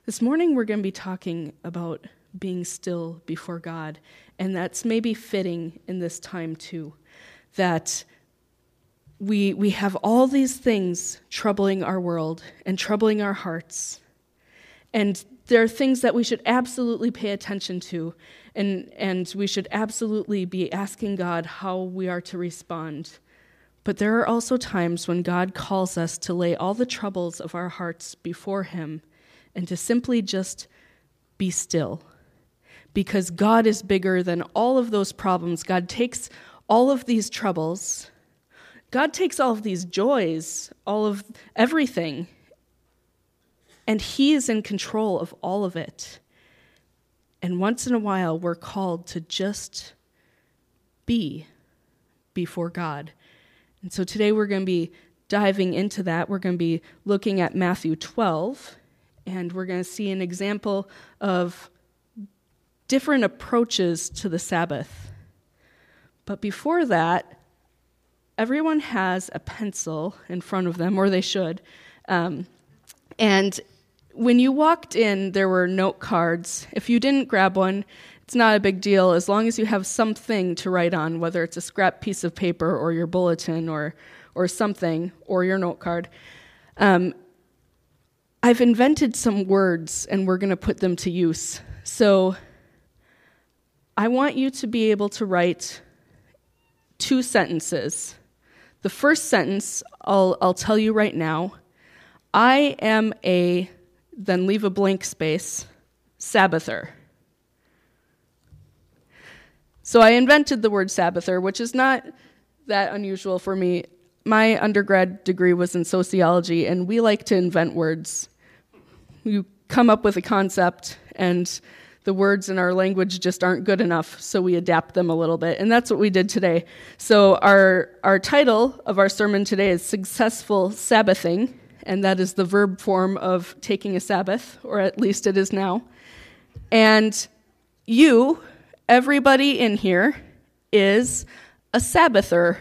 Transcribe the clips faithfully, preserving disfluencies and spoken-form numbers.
This morning we're going to be talking about being still before God, and that's maybe fitting in this time too, that we we have all these things troubling our world and troubling our hearts, and there are things that we should absolutely pay attention to, and, and we should absolutely be asking God how we are to respond. But there are also times when God calls us to lay all the troubles of our hearts before him and to simply just be still. Because God is bigger than all of those problems. God takes all of these troubles. God takes all of these joys, all of everything. And he is in control of all of it. And once in a while, we're called to just be before God. And so today we're going to be diving into that. We're going to be looking at Matthew twelve, and we're going to see an example of different approaches to the Sabbath. But before that, everyone has a pencil in front of them, or they should. Um, and when you walked in, there were note cards. If you didn't grab one, it's not a big deal as long as you have something to write on, whether it's a scrap piece of paper or your bulletin or or something, or your note card. Um, I've invented some words, and we're going to put them to use. So I want you to be able to write two sentences. The first sentence, I'll I'll tell you right now. I am a, then leave a blank space, Sabbather. So I invented the word Sabbather, which is not that unusual for me. My undergrad degree was in sociology, and we like to invent words. You come up with a concept, and the words in our language just aren't good enough, so we adapt them a little bit, and that's what we did today. So our our title of our sermon today is Successful Sabbathing, and that is the verb form of taking a Sabbath, or at least it is now. And you, everybody in here, is a Sabbather,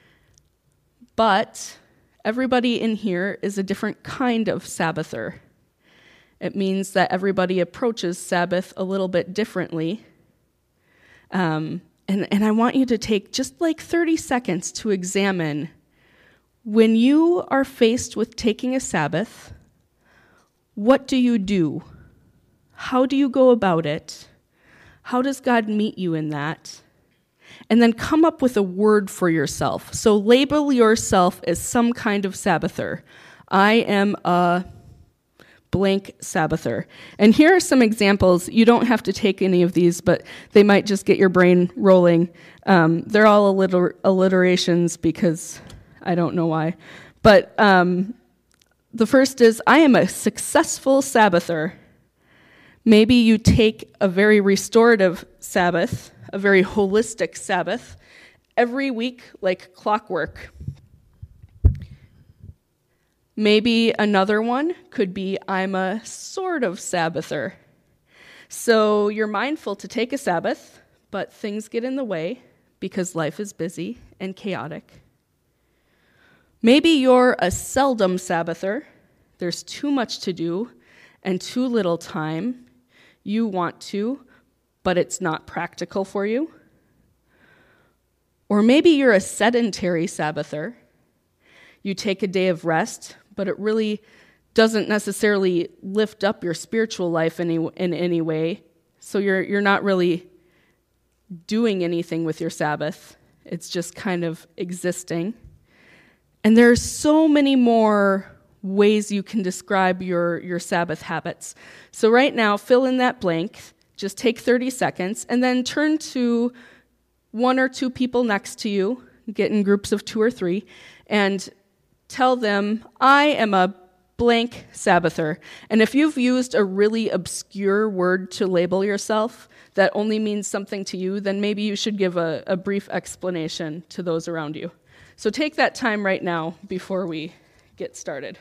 but everybody in here is a different kind of Sabbather. It means that everybody approaches Sabbath a little bit differently. Um, and, and I want you to take just like thirty seconds to examine, when you are faced with taking a Sabbath, what do you do? How do you go about it? How does God meet you in that? And then come up with a word for yourself. So label yourself as some kind of Sabbather. I am a blank Sabbather. And here are some examples. You don't have to take any of these, but they might just get your brain rolling. Um, they're all alliter- alliterations because I don't know why. But um, the first is, I am a successful Sabbather. Maybe you take a very restorative Sabbath, a very holistic Sabbath, every week like clockwork. Maybe another one could be, I'm a sort of Sabbather. So you're mindful to take a Sabbath, but things get in the way because life is busy and chaotic. Maybe you're a seldom Sabbather. There's too much to do and too little time. You want to, but it's not practical for you. Or maybe you're a sedentary Sabbather. You take a day of rest, but it really doesn't necessarily lift up your spiritual life any, in any way. So you're you're not really doing anything with your Sabbath. It's just kind of existing. And there's so many more ways you can describe your, your Sabbath habits. So right now, fill in that blank. Just take thirty seconds, and then turn to one or two people next to you, get in groups of two or three, and tell them, I am a blank Sabbather. And if you've used a really obscure word to label yourself that only means something to you, then maybe you should give a, a brief explanation to those around you. So take that time right now before we get started.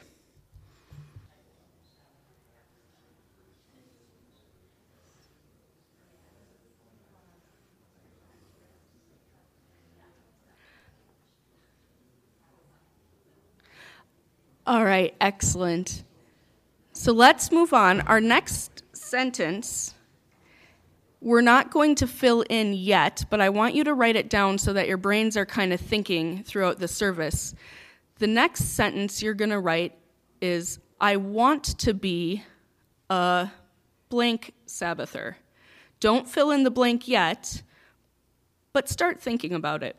All right, excellent. So let's move on. Our next sentence, we're not going to fill in yet, but I want you to write it down so that your brains are kind of thinking throughout the service. The next sentence you're going to write is, I want to be a blank Sabbather. Don't fill in the blank yet, but start thinking about it.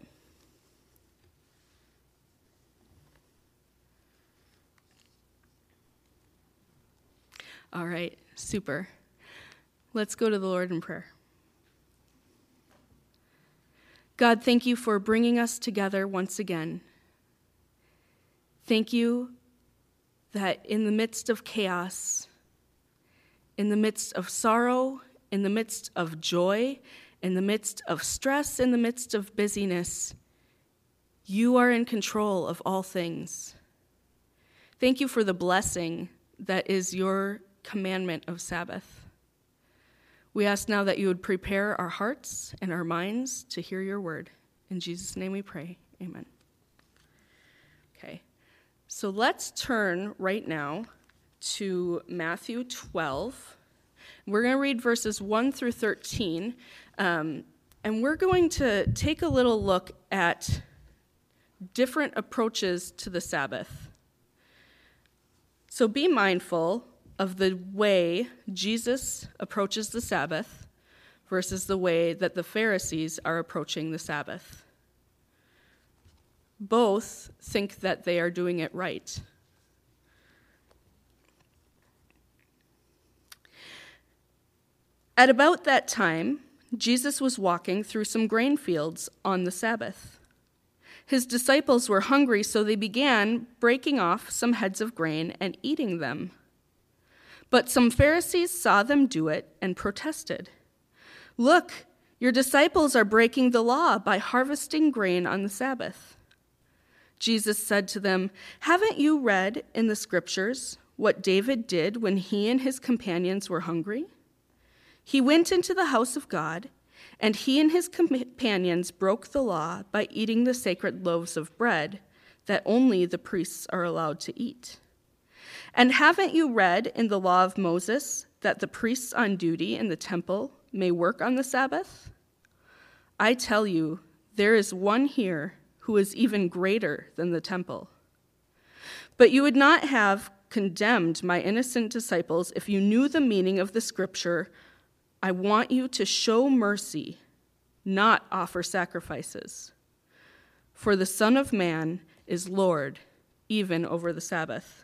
All right, super. Let's go to the Lord in prayer. God, thank you for bringing us together once again. Thank you that in the midst of chaos, in the midst of sorrow, in the midst of joy, in the midst of stress, in the midst of busyness, you are in control of all things. Thank you for the blessing that is your commandment of Sabbath. We ask now that you would prepare our hearts and our minds to hear your word. In Jesus' name we pray. Amen. Okay, so let's turn right now to Matthew twelve. We're going to read verses one through thirteen, um, and we're going to take a little look at different approaches to the Sabbath. So be mindful of the way Jesus approaches the Sabbath versus the way that the Pharisees are approaching the Sabbath. Both think that they are doing it right. At about that time, Jesus was walking through some grain fields on the Sabbath. His disciples were hungry, so they began breaking off some heads of grain and eating them. But some Pharisees saw them do it and protested. "Look, your disciples are breaking the law by harvesting grain on the Sabbath." Jesus said to them, "Haven't you read in the scriptures what David did when he and his companions were hungry? He went into the house of God, and he and his companions broke the law by eating the sacred loaves of bread that only the priests are allowed to eat. And haven't you read in the law of Moses that the priests on duty in the temple may work on the Sabbath? I tell you, there is one here who is even greater than the temple. But you would not have condemned my innocent disciples if you knew the meaning of the scripture, I want you to show mercy, not offer sacrifices. For the Son of Man is Lord, even over the Sabbath."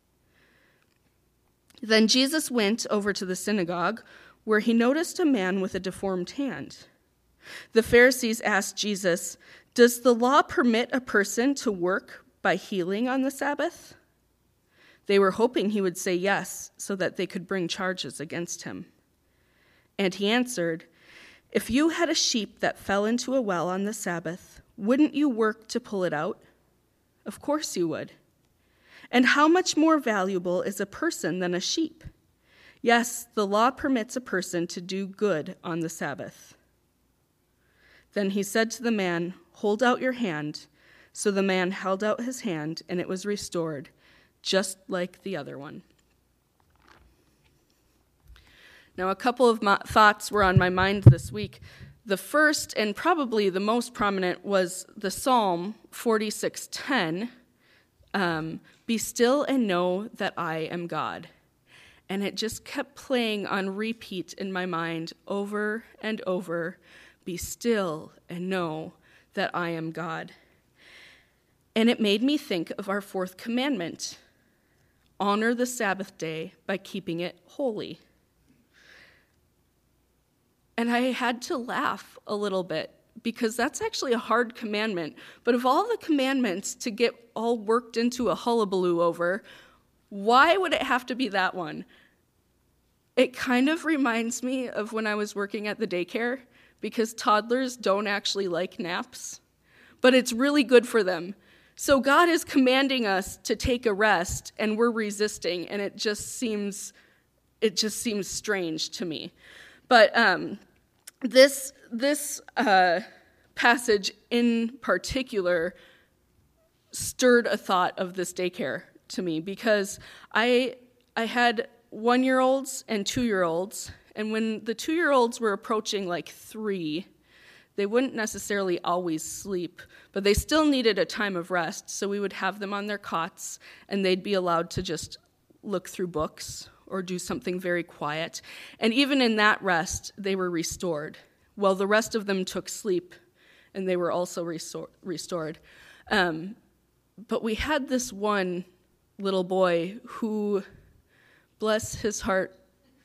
Then Jesus went over to the synagogue, where he noticed a man with a deformed hand. The Pharisees asked Jesus, "Does the law permit a person to work by healing on the Sabbath?" They were hoping he would say yes, so that they could bring charges against him. And he answered, "If you had a sheep that fell into a well on the Sabbath, wouldn't you work to pull it out? Of course you would. And how much more valuable is a person than a sheep? Yes, the law permits a person to do good on the Sabbath." Then he said to the man, "Hold out your hand." So the man held out his hand, and it was restored, just like the other one. Now, a couple of my thoughts were on my mind this week. The first, and probably the most prominent, was the Psalm forty-six ten, um, "Be still and know that I am God." And it just kept playing on repeat in my mind over and over. Be still and know that I am God. And it made me think of our fourth commandment: honor the Sabbath day by keeping it holy. And I had to laugh a little bit, because that's actually a hard commandment. But of all the commandments to get all worked into a hullabaloo over, why would it have to be that one? It kind of reminds me of when I was working at the daycare, because toddlers don't actually like naps, but it's really good for them. So God is commanding us to take a rest, and we're resisting, and it just seems, it just seems strange to me. But um, this this uh, passage in particular stirred a thought of this daycare to me, because I I had one-year-olds and two-year-olds, and when the two-year-olds were approaching like three, they wouldn't necessarily always sleep, but they still needed a time of rest, so we would have them on their cots, and they'd be allowed to just look through books or do something very quiet. And even in that rest, they were restored. Well, the rest of them took sleep, and they were also restor- restored. Um, but we had this one little boy who, bless his heart,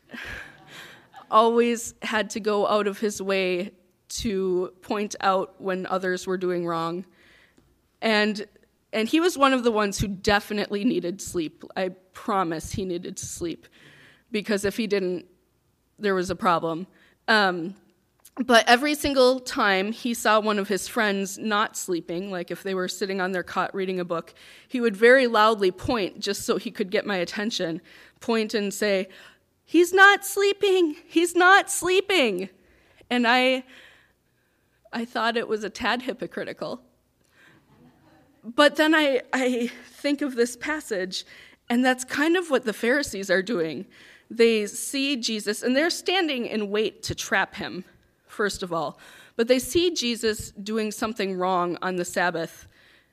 always had to go out of his way to point out when others were doing wrong. And and he was one of the ones who definitely needed sleep. I promise he needed to sleep, because if he didn't, there was a problem. Um, but every single time he saw one of his friends not sleeping, like if they were sitting on their cot reading a book, he would very loudly point just so he could get my attention, point and say, "He's not sleeping, he's not sleeping." And I, I thought it was a tad hypocritical. But then I, I think of this passage, and that's kind of what the Pharisees are doing. They see Jesus, and they're standing in wait to trap him, first of all. But they see Jesus doing something wrong on the Sabbath.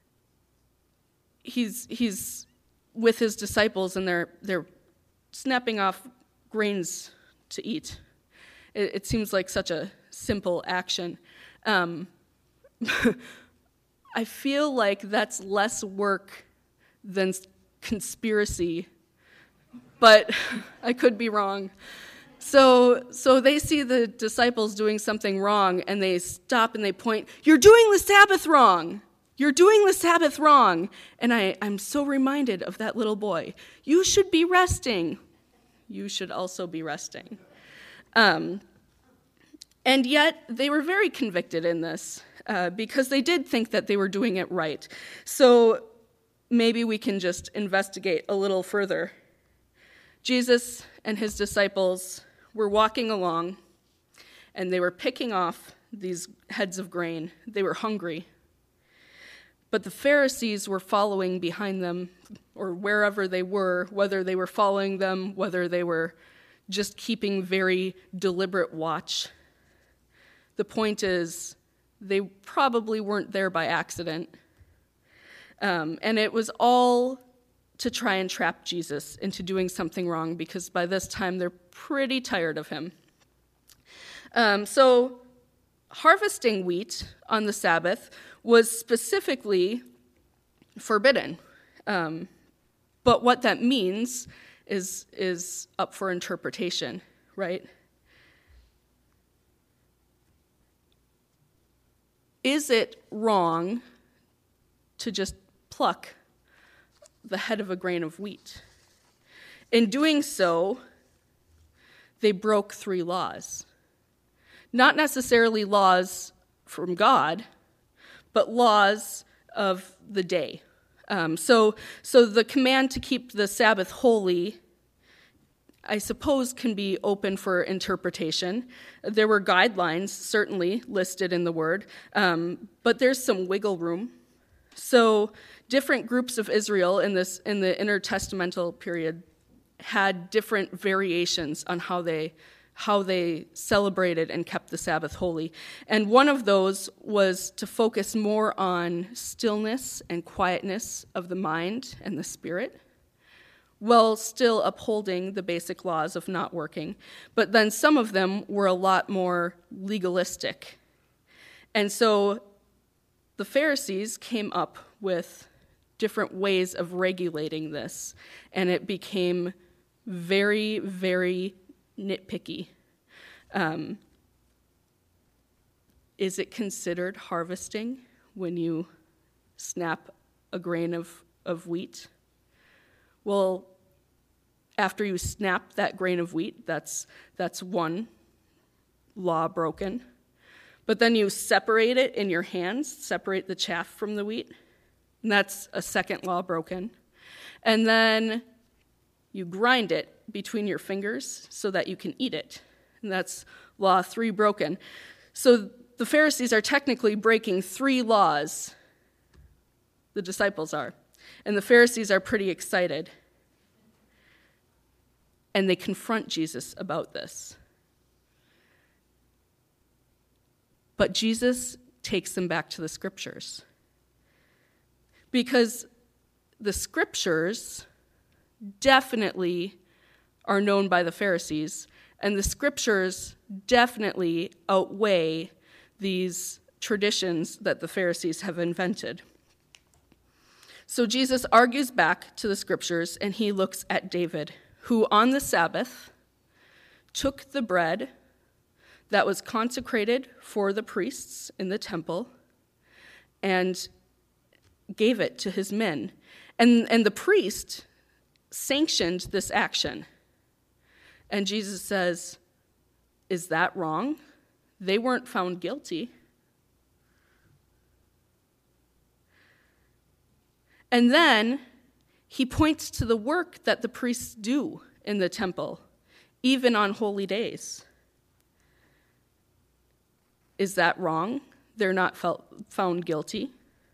He's he's with his disciples, and they're they're snapping off grains to eat. It, it seems like such a simple action. Um, I feel like that's less work than conspiracy, but I could be wrong. So so they see the disciples doing something wrong, and they stop and they point, "You're doing the Sabbath wrong. You're doing the Sabbath wrong." And I, I'm so reminded of that little boy. You should be resting. You should also be resting. Um, and yet they were very convicted in this. Uh, because they did think that they were doing it right. So maybe we can just investigate a little further. Jesus and his disciples were walking along, and they were picking off these heads of grain. They were hungry. But the Pharisees were following behind them, or wherever they were, whether they were following them, whether they were just keeping very deliberate watch. The point is, they probably weren't there by accident. Um, and it was all to try and trap Jesus into doing something wrong, because by this time they're pretty tired of him. Um, so harvesting wheat on the Sabbath was specifically forbidden. Um, but what that means is, is up for interpretation, right? Is it wrong to just pluck the head of a grain of wheat? In doing so, they broke three laws. Not necessarily laws from God, but laws of the day. Um, so, so the command to keep the Sabbath holy, I suppose, can be open for interpretation. There were guidelines, certainly, listed in the Word, um, but there's some wiggle room. So different groups of Israel in this in the intertestamental period had different variations on how they how they celebrated and kept the Sabbath holy. And one of those was to focus more on stillness and quietness of the mind and the spirit, while still upholding the basic laws of not working. But then some of them were a lot more legalistic. And so the Pharisees came up with different ways of regulating this, and it became very, very nitpicky. Um, is it considered harvesting when you snap a grain of, of wheat? Well, after you snap that grain of wheat, that's that's one law broken. But then you separate it in your hands, separate the chaff from the wheat, and that's a second law broken. And then you grind it between your fingers so that you can eat it, and that's law three broken. So the Pharisees are technically breaking three laws. The disciples are. And the Pharisees are pretty excited. and they confront Jesus about this. But Jesus takes them back to the scriptures. Because the scriptures definitely are known by the Pharisees, and the scriptures definitely outweigh these traditions that the Pharisees have invented. So Jesus argues back to the scriptures, and he looks at David, who on the Sabbath took the bread that was consecrated for the priests in the temple and gave it to his men. And, and the priest sanctioned this action. And Jesus says, is that wrong? They weren't found guilty. And then he points to the work that the priests do in the temple, even on holy days. Is that wrong? They're not felt, found guilty.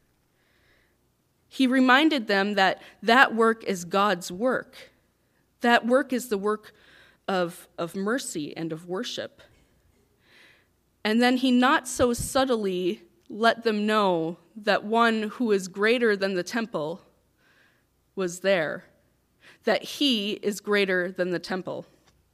He reminded them that that work is God's work. That work is the work of, of mercy and of worship. And then he not so subtly let them know that one who is greater than the temple was there, that he is greater than the temple.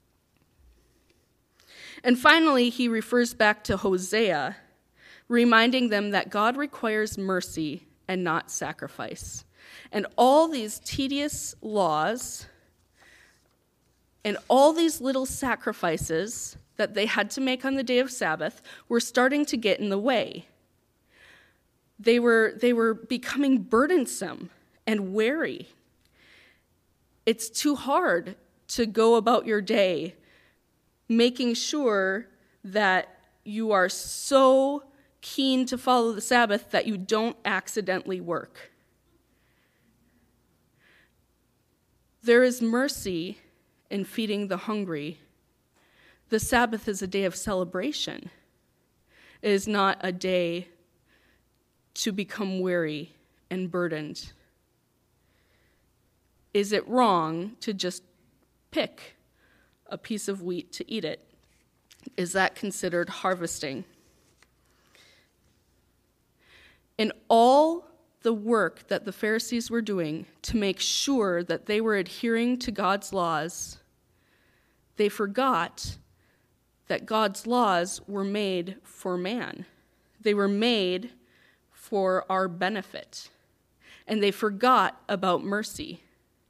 And finally, he refers back to Hosea, reminding them that God requires mercy and not sacrifice. And all these tedious laws and all these little sacrifices that they had to make on the day of Sabbath were starting to get in the way. They were, they were becoming burdensome and weary. It's too hard to go about your day making sure that you are so keen to follow the Sabbath that you don't accidentally work. There is mercy in feeding the hungry. The Sabbath is a day of celebration. It is not a day to become weary and burdened. Is it wrong to just pick a piece of wheat to eat it? Is that considered harvesting? In all the work that the Pharisees were doing to make sure that they were adhering to God's laws, they forgot that God's laws were made for man. They were made for our benefit. And they forgot about mercy.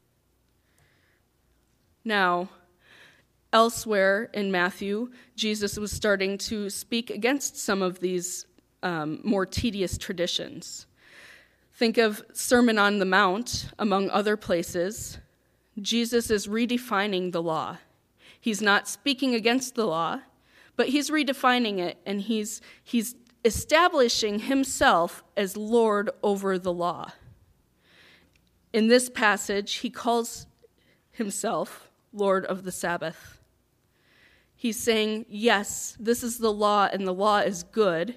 Now, elsewhere in Matthew, Jesus was starting to speak against some of these um, more tedious traditions. Think of Sermon on the Mount, among other places. Jesus is redefining the law. He's not speaking against the law, but he's redefining it, and he's he's establishing himself as Lord over the law. In this passage, he calls himself Lord of the Sabbath. He's saying, yes, this is the law, and the law is good,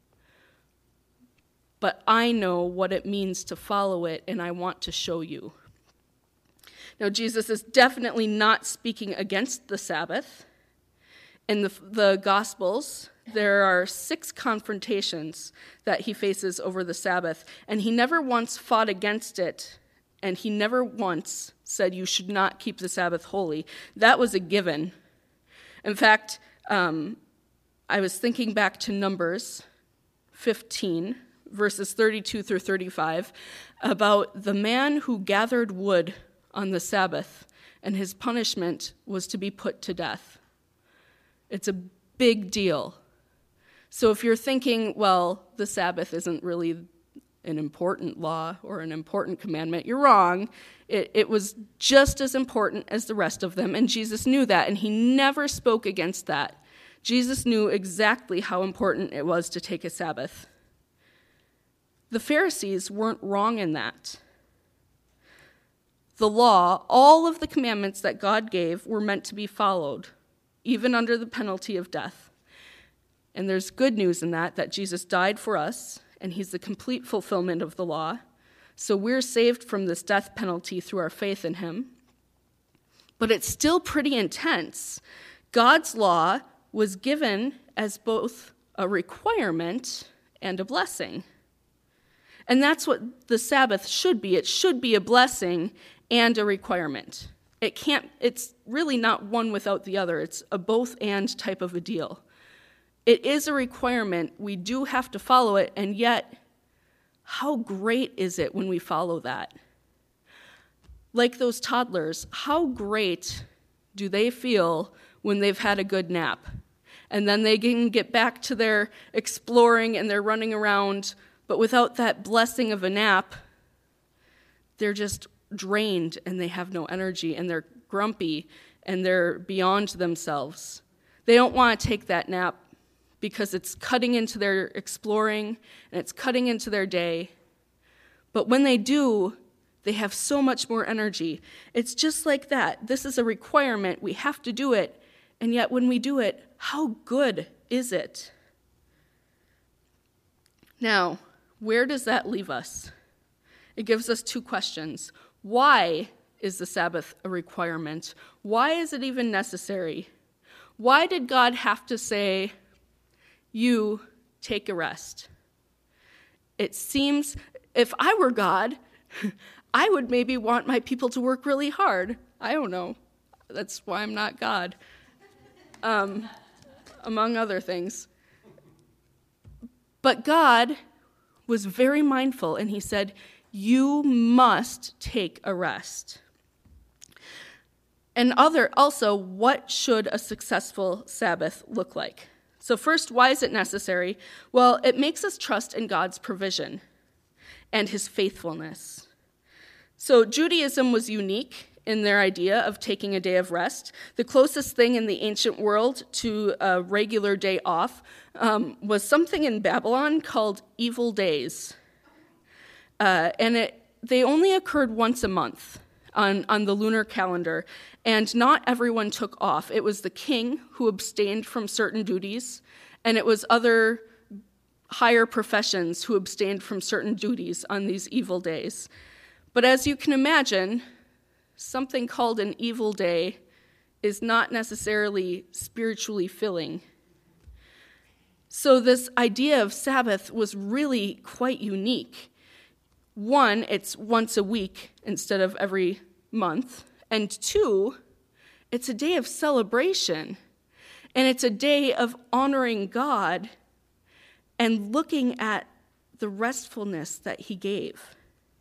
but I know what it means to follow it, and I want to show you. Now, Jesus is definitely not speaking against the Sabbath. In the, the Gospels, there are six confrontations that he faces over the Sabbath, and he never once fought against it, and he never once said you should not keep the Sabbath holy. That was a given. In fact, um, I was thinking back to Numbers fifteen, verses thirty-two through thirty-five, about the man who gathered wood on the Sabbath, and his punishment was to be put to death. It's a big deal. So if you're thinking, well, the Sabbath isn't really an important law or an important commandment, you're wrong. It, it was just as important as the rest of them, and Jesus knew that, and he never spoke against that. Jesus knew exactly how important it was to take a Sabbath. The Pharisees weren't wrong in that. The law, all of the commandments that God gave, were meant to be followed, even under the penalty of death. And there's good news in that, that Jesus died for us, and he's the complete fulfillment of the law. So we're saved from this death penalty through our faith in him. But it's still pretty intense. God's law was given as both a requirement and a blessing. And that's what the Sabbath should be. It should be a blessing and a requirement. It can't, it's really not one without the other. It's a both and type of a deal. It is a requirement. We do have to follow it, and yet, how great is it when we follow that? Like those toddlers, how great do they feel when they've had a good nap? And then they can get back to their exploring and they're running around, but without that blessing of a nap, they're just drained and they have no energy and they're grumpy and they're beyond themselves. They don't want to take that nap because it's cutting into their exploring and it's cutting into their day. But when they do, they have so much more energy. It's just like that. This is a requirement. We have to do it. And yet when we do it, how good is it? Now, where does that leave us? It gives us two questions. Why is the Sabbath a requirement? Why is it even necessary? Why did God have to say, you take a rest? It seems, if I were God, I would maybe want my people to work really hard. I don't know. That's why I'm not God, um, among other things. But God was very mindful, and he said, you must take a rest. And other, also, what should a successful Sabbath look like? So first, why is it necessary? Well, it makes us trust in God's provision and his faithfulness. So Judaism was unique in their idea of taking a day of rest. The closest thing in the ancient world to a regular day off um, was something in Babylon called evil days. Uh, and it, they only occurred once a month on, on the lunar calendar, and not everyone took off. It was the king who abstained from certain duties, and it was other higher professions who abstained from certain duties on these evil days. But as you can imagine, something called an evil day is not necessarily spiritually filling. So this idea of Sabbath was really quite unique. One, it's once a week instead of every month. And two, it's a day of celebration. And it's a day of honoring God and looking at the restfulness that he gave.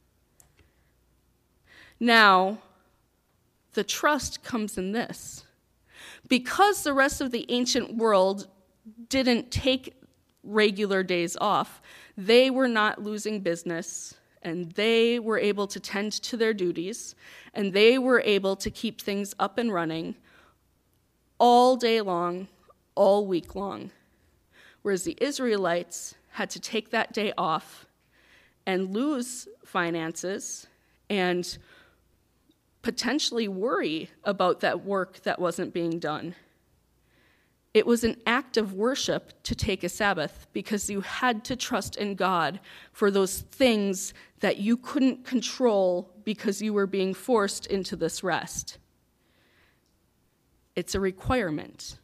Now, the trust comes in this. Because the rest of the ancient world didn't take regular days off, they were not losing business, and they were able to tend to their duties, and they were able to keep things up and running all day long, all week long. Whereas the Israelites had to take that day off and lose finances and potentially worry about that work that wasn't being done. It was an act of worship to take a Sabbath because you had to trust in God for those things that you couldn't control because you were being forced into this rest. It's a requirement.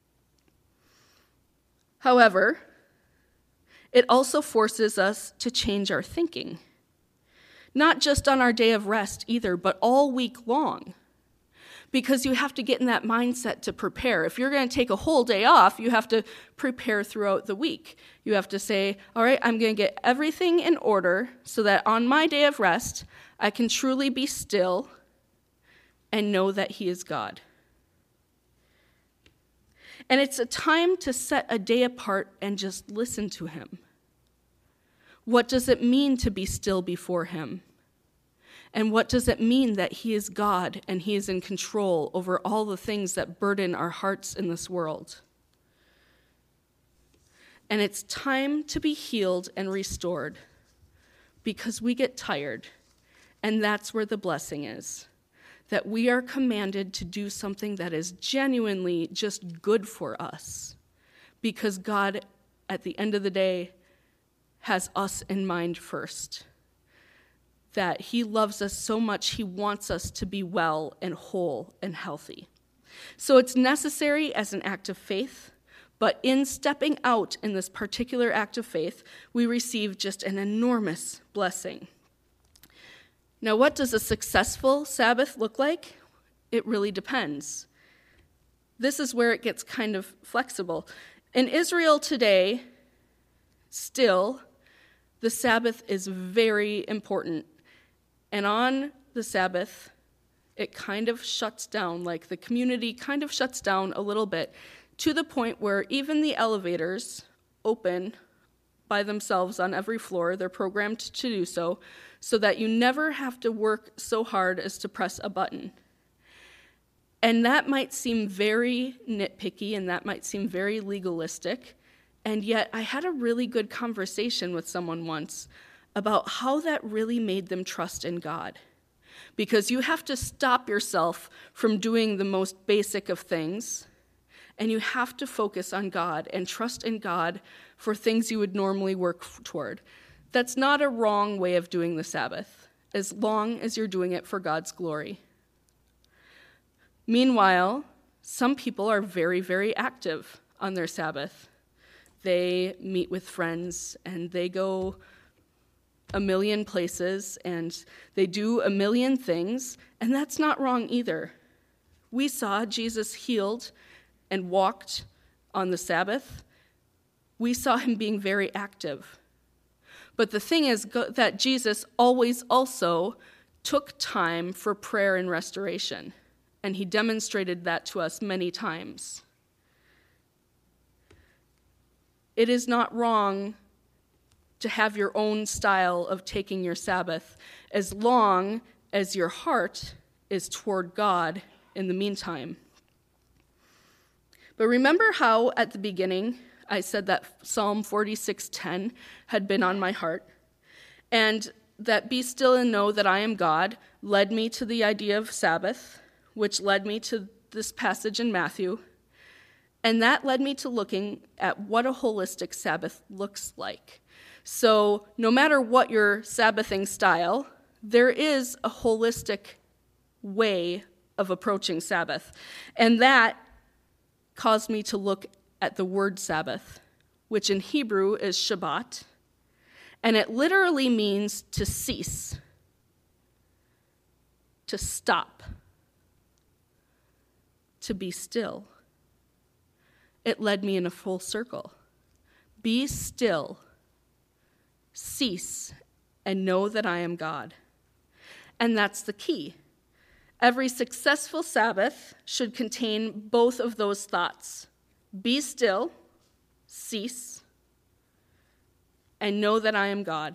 However, it also forces us to change our thinking. Not just on our day of rest either, but all week long. Because you have to get in that mindset to prepare. If you're going to take a whole day off, you have to prepare throughout the week. You have to say, all right, I'm going to get everything in order so that on my day of rest, I can truly be still and know that he is God. And it's a time to set a day apart and just listen to him. What does it mean to be still before him? And what does it mean that he is God and he is in control over all the things that burden our hearts in this world? And it's time to be healed and restored because we get tired, and that's where the blessing is, that we are commanded to do something that is genuinely just good for us because God, at the end of the day, has us in mind first. that he loves us so much, he wants us to be well and whole and healthy. So it's necessary as an act of faith, but in stepping out in this particular act of faith, we receive just an enormous blessing. Now, what does a successful Sabbath look like? It really depends. This is where it gets kind of flexible. In Israel today, still, the Sabbath is very important. And on the Sabbath, it kind of shuts down, like the community kind of shuts down a little bit, to the point where even the elevators open by themselves on every floor. They're programmed to do so, so that you never have to work so hard as to press a button. And that might seem very nitpicky, and that might seem very legalistic, and yet I had a really good conversation with someone once about how that really made them trust in God. Because you have to stop yourself from doing the most basic of things, and you have to focus on God and trust in God for things you would normally work toward. That's not a wrong way of doing the Sabbath, as long as you're doing it for God's glory. Meanwhile, some people are very, very active on their Sabbath. They meet with friends, and they go a million places, and they do a million things, and that's not wrong either. We saw Jesus healed and walked on the Sabbath. We saw him being very active. But the thing is that Jesus always also took time for prayer and restoration, and he demonstrated that to us many times. It is not wrong to have your own style of taking your Sabbath, as long as your heart is toward God in the meantime. But remember how at the beginning I said that Psalm forty-six ten had been on my heart, and that be still and know that I am God led me to the idea of Sabbath, which led me to this passage in Matthew, and that led me to looking at what a holistic Sabbath looks like. So no matter what your Sabbathing style, there is a holistic way of approaching Sabbath. And that caused me to look at the word Sabbath, which in Hebrew is Shabbat, and it literally means to cease, to stop, to be still. It led me in a full circle. Be still, cease, and know that I am God. And that's the key. Every successful Sabbath should contain both of those thoughts. Be still, cease, and know that I am God.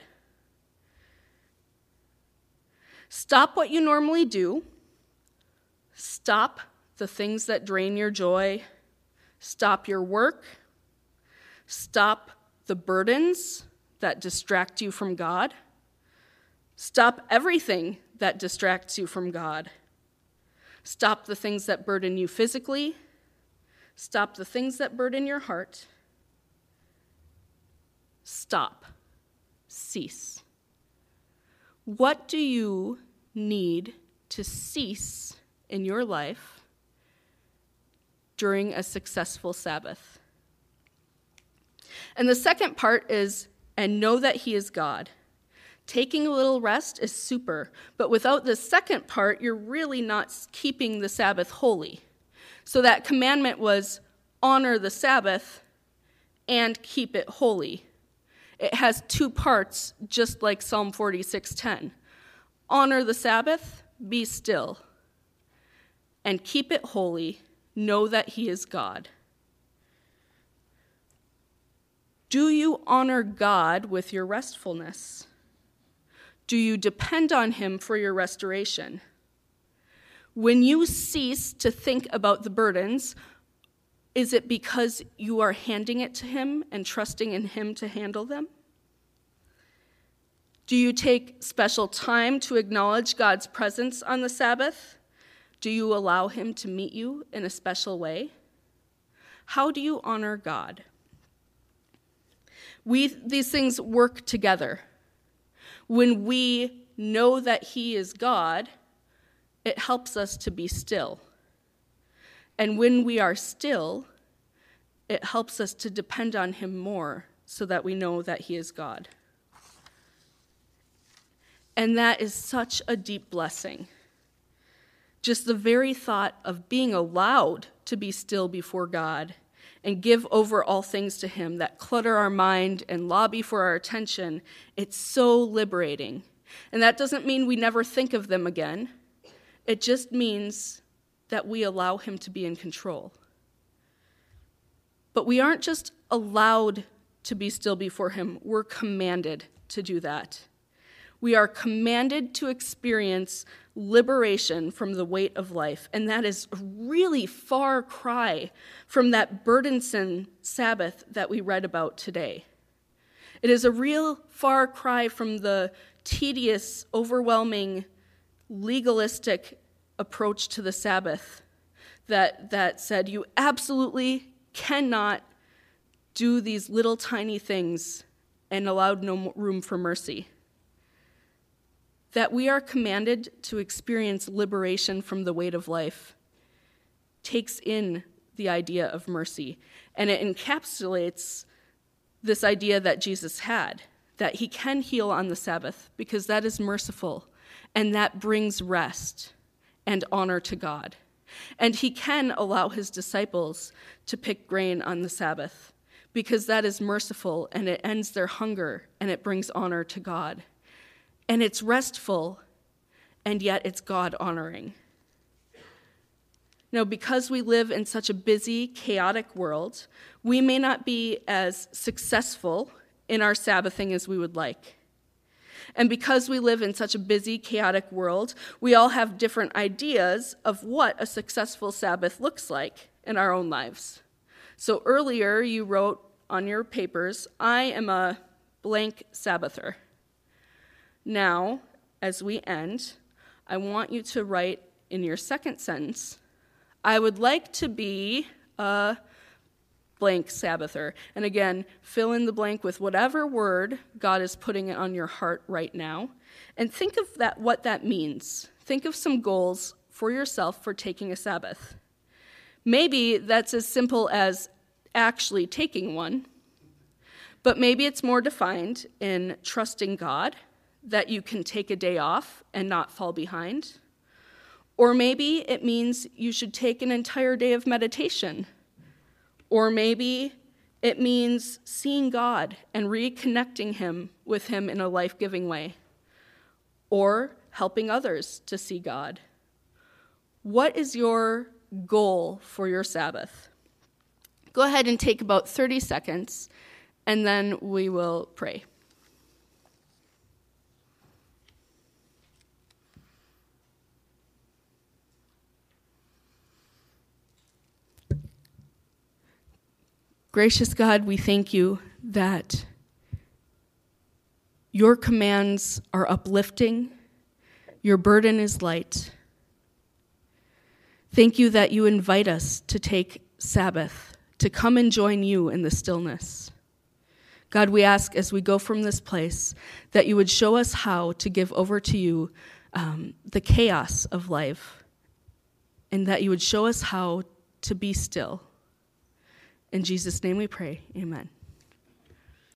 Stop what you normally do. Stop the things that drain your joy. Stop your work. Stop the burdens that distract you from God. Stop everything that distracts you from God. Stop the things that burden you physically. Stop the things that burden your heart. Stop. Cease. What do you need to cease in your life during a successful Sabbath? And the second part is, and know that he is God. Taking a little rest is super, but without the second part, you're really not keeping the Sabbath holy. So that commandment was honor the Sabbath and keep it holy. It has two parts, just like Psalm forty-six ten. Honor the Sabbath, be still, and keep it holy, know that he is God. Do you honor God with your restfulness? Do you depend on him for your restoration? When you cease to think about the burdens, is it because you are handing it to him and trusting in him to handle them? Do you take special time to acknowledge God's presence on the Sabbath? Do you allow him to meet you in a special way? How do you honor God? We, these things work together. When we know that he is God, it helps us to be still. And when we are still, it helps us to depend on him more so that we know that he is God. And that is such a deep blessing. Just the very thought of being allowed to be still before God and give over all things to him that clutter our mind and lobby for our attention, it's so liberating. And that doesn't mean we never think of them again. It just means that we allow him to be in control. But we aren't just allowed to be still before him, we're commanded to do that. We are commanded to experience liberation from the weight of life, and that is a really far cry from that burdensome Sabbath that we read about today. It is a real far cry from the tedious, overwhelming, legalistic approach to the Sabbath that, that said you absolutely cannot do these little tiny things and allowed no room for mercy. That we are commanded to experience liberation from the weight of life takes in the idea of mercy, and it encapsulates this idea that Jesus had, that he can heal on the Sabbath because that is merciful, and that brings rest and honor to God. And he can allow his disciples to pick grain on the Sabbath because that is merciful, and it ends their hunger, and it brings honor to God. And it's restful, and yet it's God-honoring. Now, because we live in such a busy, chaotic world, we may not be as successful in our Sabbathing as we would like. And because we live in such a busy, chaotic world, we all have different ideas of what a successful Sabbath looks like in our own lives. So earlier you wrote on your papers, I am a blank Sabbather. Now, as we end, I want you to write in your second sentence, I would like to be a blank Sabbather. And again, fill in the blank with whatever word God is putting on your heart right now. And think of that, what that means. Think of some goals for yourself for taking a Sabbath. Maybe that's as simple as actually taking one, but maybe it's more defined in trusting God, that you can take a day off and not fall behind. Or maybe it means you should take an entire day of meditation. Or maybe it means seeing God and reconnecting him with him in a life-giving way. Or helping others to see God. What is your goal for your Sabbath? Go ahead and take about thirty seconds, and then we will pray. Gracious God, we thank you that your commands are uplifting, your burden is light. Thank you that you invite us to take Sabbath, to come and join you in the stillness. God, we ask as we go from this place that you would show us how to give over to you um, the chaos of life, and that you would show us how to be still. In Jesus' name we pray, amen.